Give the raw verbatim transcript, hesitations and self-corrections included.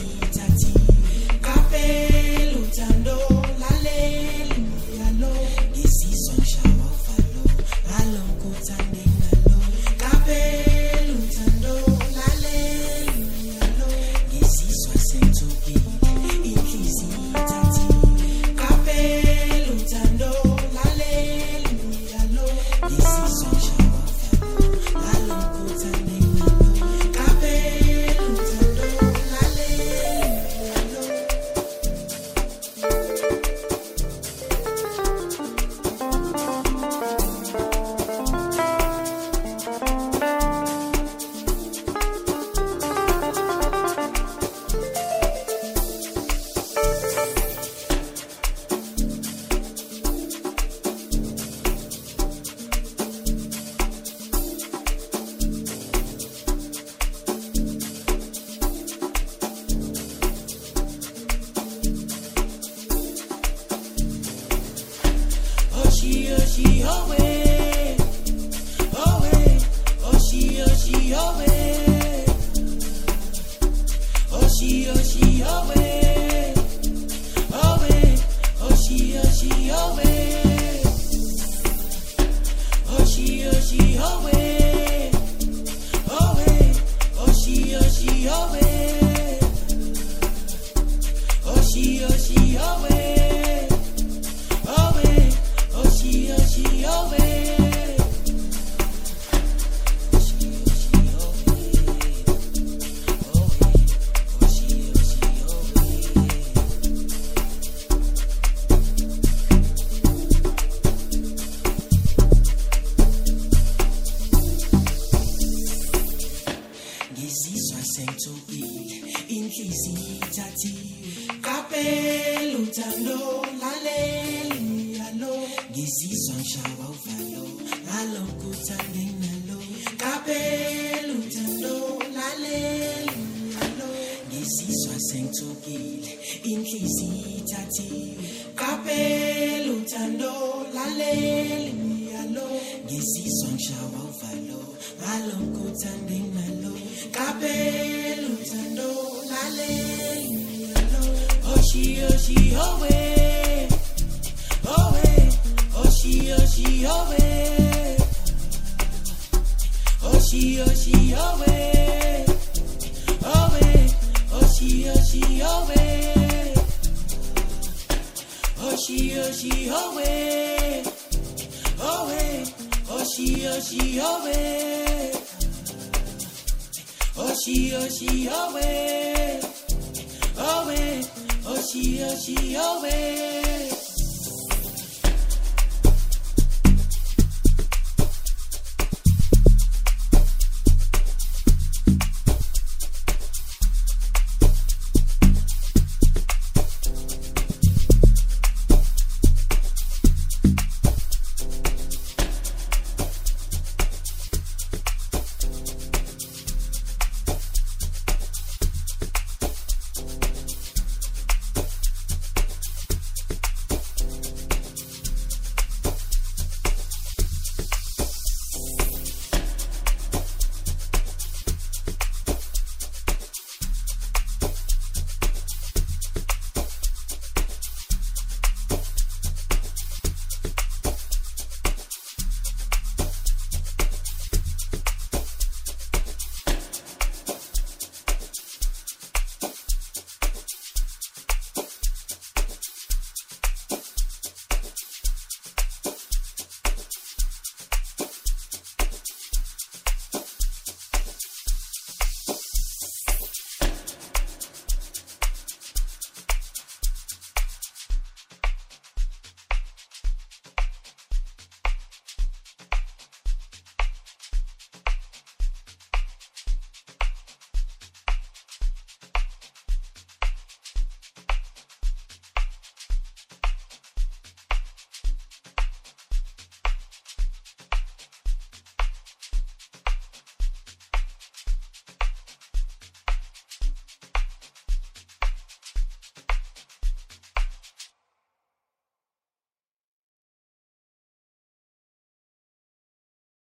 tati Kape lutando laleli yalo Ngisizwa ngishawa ufalo Ngalokho uthande ngalo Kape lutando laleli yalo Ngisizwa sengithukile inhliziyo tati Kape lutando laleli yalo Ngisizwa ngishawa ufalo Ngalokho uthande ngalo Kape lutando laleli yalo Oshi, oshi, oh way, oh way, oshi, oshi, oh way, oshi, oshi, oh way, oh way, oshi, oshi, oh way, oshi, oshi, oh way, oh way, oshi, oshi, oh way, oshi, oshi, oh way, oh way. Oshi, oshi, oh way. Oshi, oshi, oh way. Oh way. Oshi, oshi, oh way. Ngizizwa sengithukile inhliziyo tati Kape lutando laleli yalo Ngizizwa ngishawa uvalo Ngalokho uthande ngalo Kape lutando laleli yalo Ngizizwa sengithukile inhliziyo tati Kape lutando laleli yalo Ngizizwa ngishawa uvalo Ngalokho uthande ngalo Kape lutando laleli yalo Oshi, oshi, oh way, oh way, oshi, oshi, oh way, oshi, oshi, oh way, oh way, oshi, oshi, oh way, oshi, oshi, oh way, oh way, oshi, oshi, oh way, oshi, oshi, oh way, oh way. Oshi, oshi, oh way.